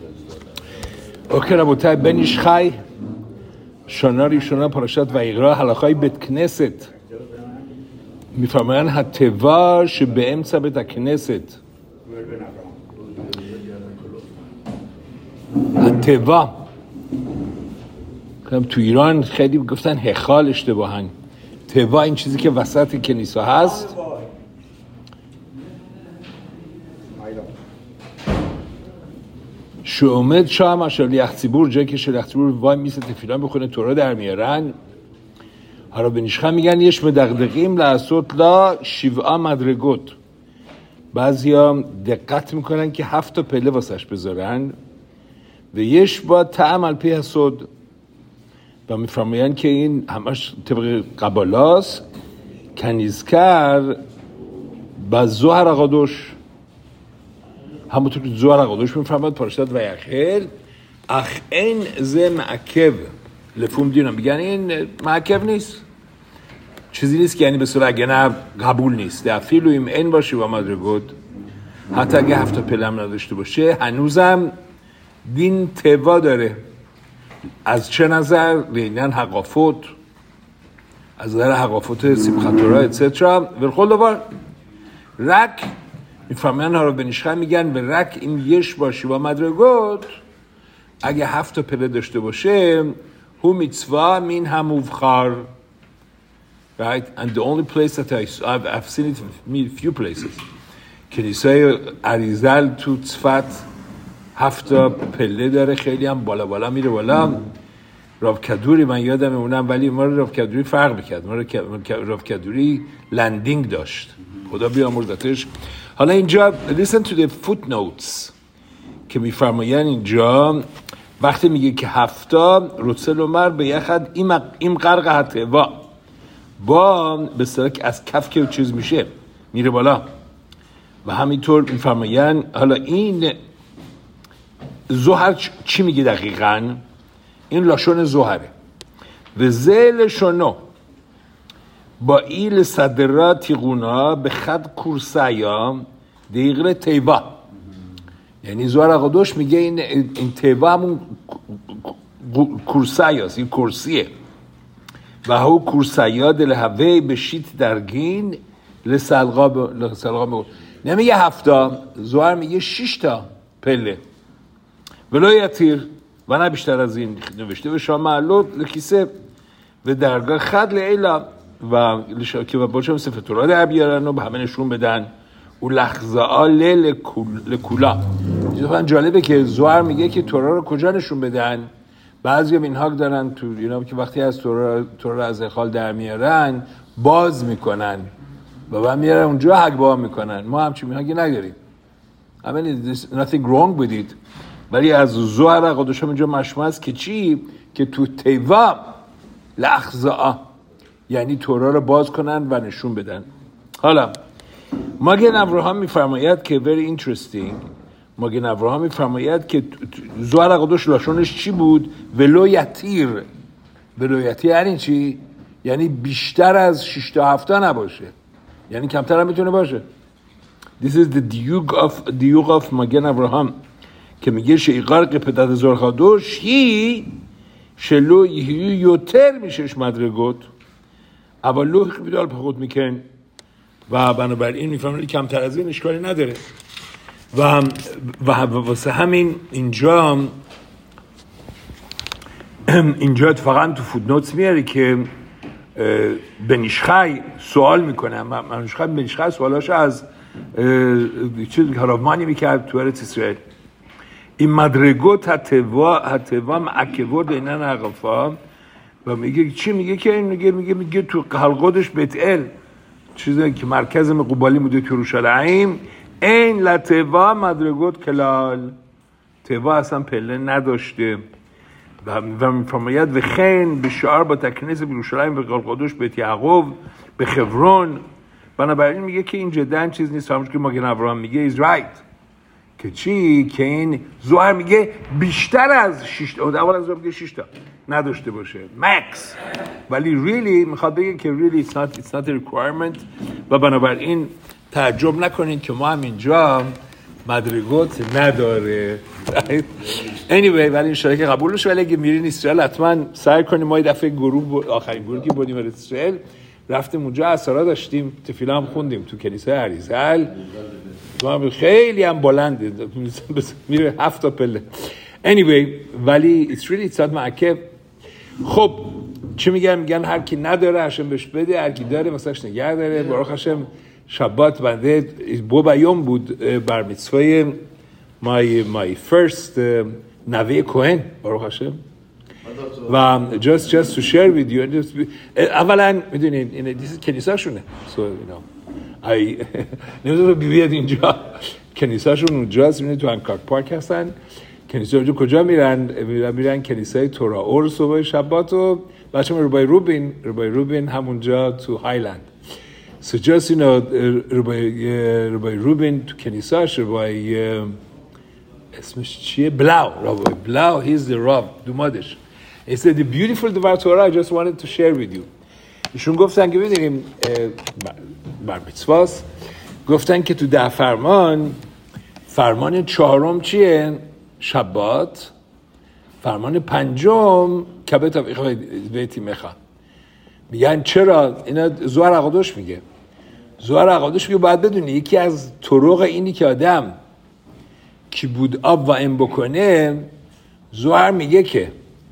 אוקיי רבותיי, בן איש חי, שנה ראשונה פרשת ויקרא, הלכות בית כנסת. מפרמיין התיבה שבאמצע בית הכנסת. התיבה. تو ایران خیلی گفتن هخال اشتباهن. تیوا این چیزی که وسط کنیسه هست. شومد شام اشالیخ ציבור جایی که شلیخ ציבור وای میسه تفیلان بخونه تورا در میارن. حالا بنیشخه میگن یش مدقدقیم لعصوت لا 7 مدرگوت. بعضیا دقت میکنن که 7 پله واسش بذارن و یش با طعم الپی حسود و میفرمایند که این همش طبق قبالاست کنیزکر با زهر قدوش همونطور که زهر قدوش میفرماید پرشتت و یخیل اخ این زه معکب لفوم دینم بگن این معکب نیست چیزی نیست که یعنی به صورت اگه نه قبول نیست دفیلو ایم این باشه و مدرگود حتی اگه 7 پلم نداشته باشه هنوزم دین توا داره از چه نظر؟ لینن حقافت از نظر حقافت سیبخطورا اتسیترا ورخول دوار رک میفهمن ها رو بنیشخه میگن به رک این یش باشی و مدرگوت اگه 7 پله داشته باشه هو میتسوا مین هموفخار right and the only place that I've seen it in few places کنیسای عریزل تو صفت 7 پله داره خیلی هم بالا بالا میره بالا راو کدوری من یادم اونم ولی ما راو کدوری فرق میکرد ما راو کدوری لندینگ داشت خدا بیامرزتش حالا اینجا listen to the footnotes که میفرماین اینجا وقتی میگه که 7 رسل عمر به یخد این غرق حته با به اصطلاح که از کف که چیز میشه میره بالا و همینطور میفرماین حالا این زهر چی میگه دقیقاً؟ این لاشون زهره و زل شنو با ایل صدرات تیغونا به خد کورسایا دیگره تیبا یعنی زهر قدوش میگه این تیبا همون کورسایاست این کرسیه و هو کورسایا دل هوی بشیت درگین لسلقا نمیگه 7 زهر میگه 6 پله ولو یتیر و نه بیشتر از این نوشته و شام معلوت لکیسه و درگاه خد لیلا و که و باچه هم سفتورا در بیارن و به همه نشون بدن و لحظه لکولا چیزا جالبه که زهر میگه که تورا رو کجا نشون بدن بعضی هم این هاک دارن تو که وقتی از تورا از اخال در میارن باز میکنن و بعد میارن اونجا حق با میکنن ما همچین هاگی نداریم I mean there's nothing wrong with it ولی از زهر قدوش هم اینجا مشموع است که چی؟ که تو تیوا لحظه یعنی تورا رو باز کنن و نشون بدن حالا ماگن ابراهام میفرماید که very interesting ماگن ابراهام میفرماید که زهر قدوش لاشونش چی بود؟ ولو یتیر یعنی چی؟ یعنی بیشتر از 6 تا 7 نباشه یعنی کمتر هم میتونه باشه This is the دیوگ of ماگن ابراهام که میگه شیقار قپدت زهر قدوش هی شلو یوتر میشش مدرگوت اول لوح بیدال پخود میکن و بنابراین میفهمید کمتر از این اشکالی نداره و واسه همین اینجا اتفاقا تو فوتنوتس میاره که بنیشخای سوال میکنه بنیشخای سوالاش از چیز هرافمانی میکرد تو ارت اسرائیل این مدرگوت هتوا معکبور دینن عقفا و میگه چی میگه که این میگه تو حلقودش بیتل چیزی که مرکز مقوبالی بوده تو یروشلایم این لتوا مدرگوت کلال توا اصلا پله نداشته و میفرماید و خین به شعار با تکنیز یروشلایم به قدوش بیت یعقوب به خبرون بنابراین میگه که این جدا چیز نیست همونش که ماگن ابراهام میگه is right که چی؟ که این زهر میگه بیشتر از 6 تا اول از زهر میگه 6 تا نداشته باشه مکس ولی really میخواد بگه که really it's not a requirement و بنابراین تعجب نکنید که ما هم اینجا مدرگوت نداره. anyway ولی این شرکت قبول بشه. ولی اگه میرین اسرائیل حتما سعی کنیم. ما یه دفعه آخرین گروهی که بودیم اسرائیل رفتیم اونجا عصرها داشتیم، تفیلا هم خوندیم تو کلیسای اریزل. خیلی هم بلنده، میره 7 تا پله. anyway ولی it's really it's not معکب. خب چی میگن هر کی نداره هاشم بهش بده، هر کی داره واسش نگه داره. باروخ هاشم شبات بنده بیوم بود بر میtzvah my first نوه کوهن باروخ هاشم. و just to share with you اولا میدونین این کنیسه‌شونه. so you know نمیدونم بیاد اینجا کنیسه‌شون اونجاست. میدونید تو انکار پارک هستن. کنیسه اونجا کجا میرن کنیسه تورا اور صبح شبات و بچه‌م ربای روبین همونجا تو هایلند. so just you know ربای روبین تو کنیسه‌اش ربای اسمش چیه ربای بلاو he's the rab دومادش. he said the beautiful دوار تورا I just wanted to share with you. ایشون گفتن که ببینیم بر میtzvahs گفتن که تو 10 فرمان 4 چیه؟ شبات. فرمان 5 کبت بیتی مخا. میگن چرا؟ اینا زوار عقادوش میگه. زوار عقادوش میگه باید بدونی یکی از طرق اینی که آدم کی بود آب و ام بکنه، زوار میگه که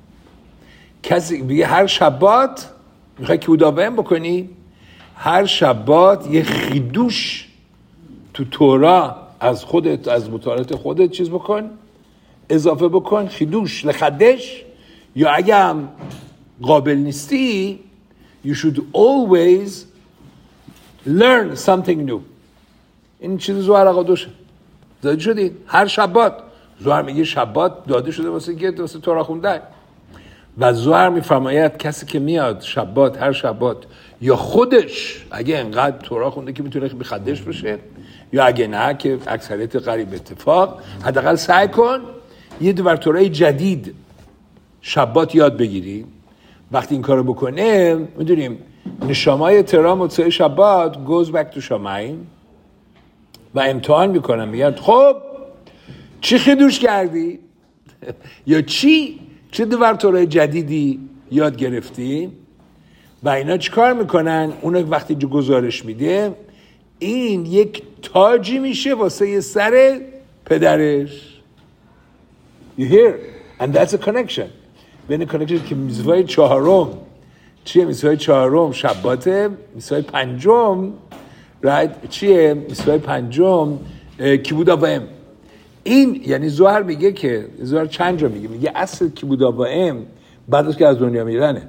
کسی میگه هر شبات میخوای کی بود آب و ام بکنی، هر شبات یه خیدوش تو تورا از خودت، از مطالعات خودت چیز بکن، اضافه بکن، خیدوش لخدش. یا اگه هم قابل نیستی you should always learn something new. این چیز زوار قدوشه داده شدید هر شبات. زوار میگه شبات داده شده واسه تورا خوندن. و زوار میفرماید کسی که میاد شبات، هر شبات، یا خودش اگه انقدر تورا خونده که میتونه بخدش بشه، یا اگه نه که اکثریت قریب اتفاق، حداقل سعی کن یه دوباره تورای جدید شبات یاد بگیری. وقتی این کارو بکنه میدونیم نشامای تورا موسیقی شبات goes back to شامایم و امتحان میکنن، میگن خب چی خیدوش کردی یا چه دوباره تورای جدیدی یاد گرفتی. و اینا چیکار میکنن؟ اونو وقتی گزارش میده این یک تاجی میشه واسه یه سر پدرش. You hear? And that's a connection. بین connection که میزوای 4 چیه؟ میزوای 4 شباته، میزوای 5 right چیه؟ میزوای 5 کیبودا و ام. این یعنی زوهر میگه که زوهر چند جا میگه اصل کیبودا و ام بعد از که از دنیا میرنه.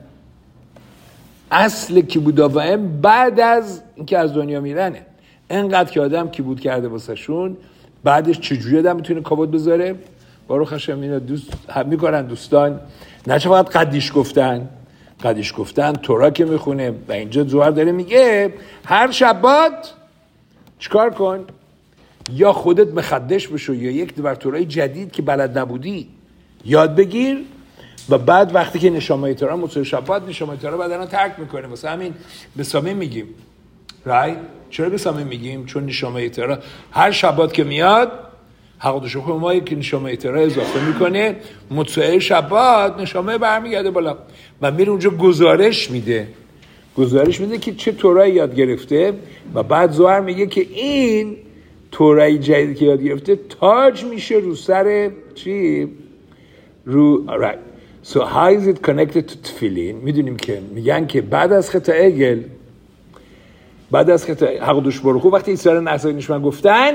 اصل کیبودا و ام بعد از اینکه از دنیا میرنه. انقدر که آدم کیبود کرده واسه شون، بعدش چجوری آدم میتونه کابود بذاره؟ باروخ هاشم اینا دوست میکنن دوستان. نه چه فقط قدیش گفتن تورا که میخونه. و اینجا زوهر داره میگه هر شبات چیکار کن؟ یا خودت مخدش بشو یا یک دوباره تورای جدید که بلد نبودی یاد بگیر. و بعد وقتی که نشامای تورا موسیقی شبات نشامای تورا بدن ترک میکنه. واسه همین به سامین میگیم چرا به سامین میگیم؟ چون نشامای تورا هر شبات که میاد حقیقتش مایی که نشامه تورا اضافه میکنه، موسیقی شبات نشامه برمیگرده بالا و میره اونجا گزارش میده که چه تورایی یاد گرفته. و بعد زوهر میگه که این تورای جدید که یاد گرفته تاج میشه رو سر چی؟ right. So how is it connected to تفیلین؟ میدونیم که میگن که بعد از خطا عگل حقیقتش برخو وقتی اسرائیل نعسای نشمن گفتن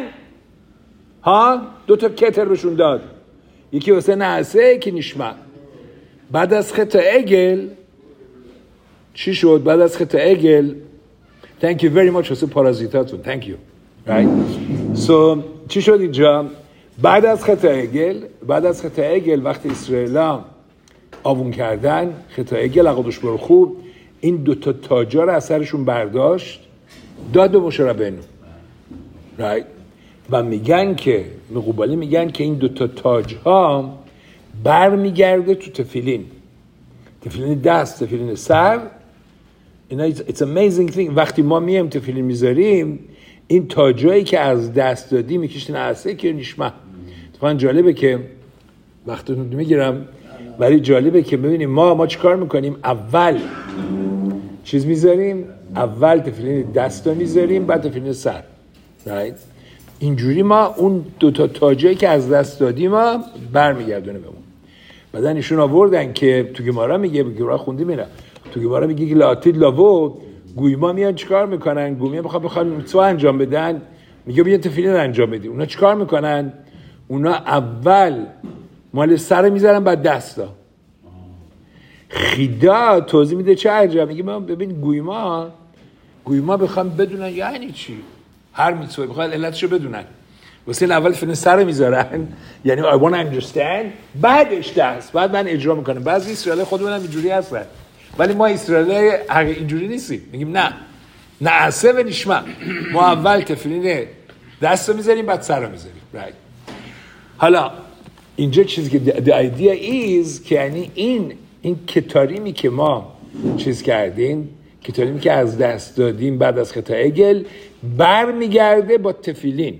2 تا کتر بهشون داد، یکی واسه نعسه یکی نشمه. بعد از خطا عگل چی شد؟ بعد از خطا عگل thank you very much واسه پارازیتاتون thank you right. so چی شد اینجا؟ بعد از خطا عگل وقتی اسرائیل آوون کردن خطا عگل حقیقتش برخو این 2 تا تاجا رو از سرشون برداشت داد به موشه ربینو right. و میگن که مقوبالی میگن که این 2 تا تاج ها برمیگرده تو تفیلین دست، تفیلین سر. اینا it's amazing thing. وقتی ما میایم تفیلین میذاریم این تا جایی که از دست دادی میکشتن عصه که نشمه. اتفاقا جالبه که وقتی میگیرم، ولی جالبه که ببینیم ما چی کار میکنیم. اول چیز میذاریم، اول تفیلین دستا میذاریم، بعد تفیلین سر. right؟ اینجوری ما اون دوتا تاجایی که از دست دادیم ما برمیگردونه بهمون. بعدن ایشون آوردن که تو گمارا میگه، گمارا خوندیم اینا، تو گمارا میگه که لاتید لاوو گویما میان چیکار میکنن؟ گویما بخواد میتوا انجام بدن، میگه بیا تفیلین انجام بدی. اونا چیکار میکنن؟ اونا اول مال سر میذارن بعد دستا. خیدا توضیح میده چه عجب، میگه من ببین گویما بخوام بدونن یعنی چی، هر میتوا بخواد علتشو بدونن، واسه اول فیلم سر میذارن، یعنی I want to understand، بعدش دست، بعد من اجرا میکنم. بعضی اسرائیل خودمونم اینجوری هستن، ولی ما اسرائیل اینجوری نیستیم. میگیم نه عصه و نشمه، ما اول تفیلین دست رو میذاریم بعد سر رو میذاریم. right. حالا اینجا چیزی که the idea is که یعنی این کتاریمی که ما چیز کردیم، کتاریمی که از دست دادیم بعد از خطا عگل، برمیگرده با تفیلین.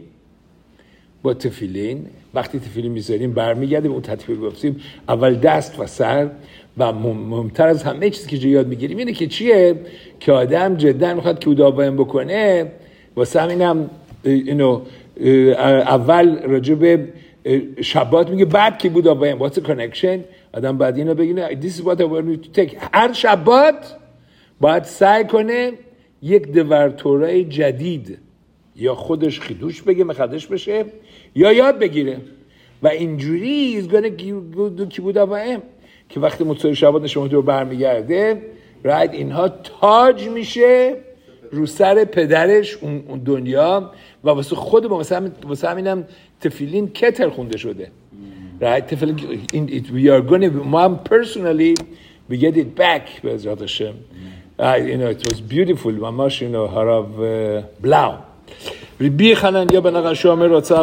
وقتی تفیلین میذاریم برمیگرده به اون ترتیبی گفتیم، اول دست و سر. و مهمتر از همه چیزی که یاد میگیریم اینه که چیه که آدم جدا میخواد که کودابایم بکنه. واسه همینم اینو اول راجع به شبات میگه، بعد که کودابایم. what's the connection؟ آدم بعد اینو بگه this is what I want to take. هر شبات باید سعی کنه یک دورتورای جدید یا خودش خیدوش بگه مخدش بشه یا یاد بگیره. و اینجوری is gonna do کودابایم که وقتی متصور شبات شما تو برمیگرده، راید اینها تاج میشه رو سر پدرش اون دنیا. و واسه خود ما واسه همینم تفیلین کتر خونده شده. راید تفیلین we are going to mom personally we get it back به عزت هاشم. it was beautiful. ماماش هراو بلاو ربی خنن یا بنقشام